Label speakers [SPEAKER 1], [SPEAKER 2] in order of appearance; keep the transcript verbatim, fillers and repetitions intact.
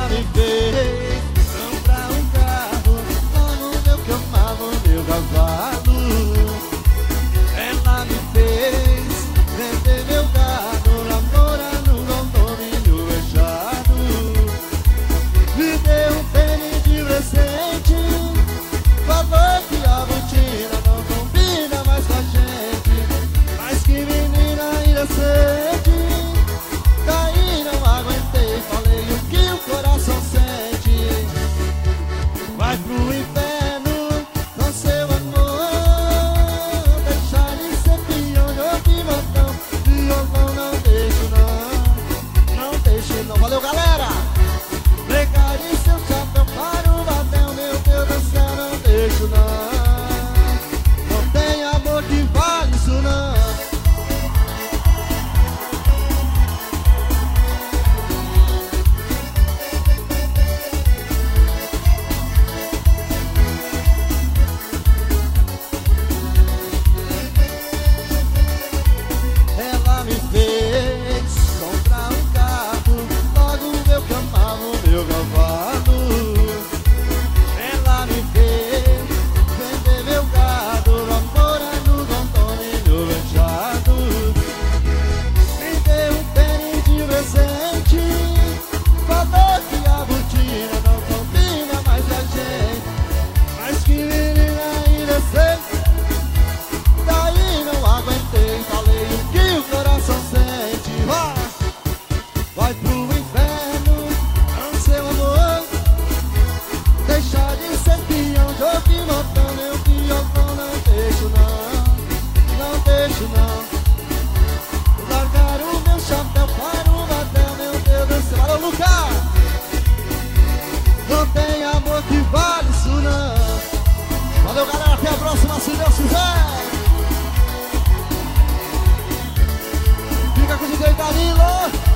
[SPEAKER 1] Ela me fez comprar um carro, logo meu que amava o meu cavalo. Ela me fez vender meu gado, namorar no condomínio fechado. Me deu um tênis de presente, falou que a botina não combina mais com a gente. Mas que menina inocente, daí não aguentei, falei o que o coração sente. Vai pro inferno com seu amor, deixar de ser peão de ouvir botão. Violão não deixo não, não deixo não. Valeu, galera! Pregaria seu chapéu para o batel, meu Deus do céu, não deixo não. Não tem amor que vale isso não. Ela me fez comprar um carro, logo eu que amava o meu cavalo. Ela me fez vender meu gado, namorar no condomínio fechado. Me deu um tênis de presente, falou que a botina não combina mais com a gente. Mas que menina inocente, daí não aguentei, falei o que o coração sente. Vai, vai pro inferno com seu amor, deixar de ser peão de ouvir botão. Meu violão não deixo não, não deixo não. Largar o meu chapéu para o batel, meu Deus do céu. Alô, Lucas! Não tem amor que vale isso não. Valeu, galera, até a próxima, se Deus quiser. Fica com o D J Danilo.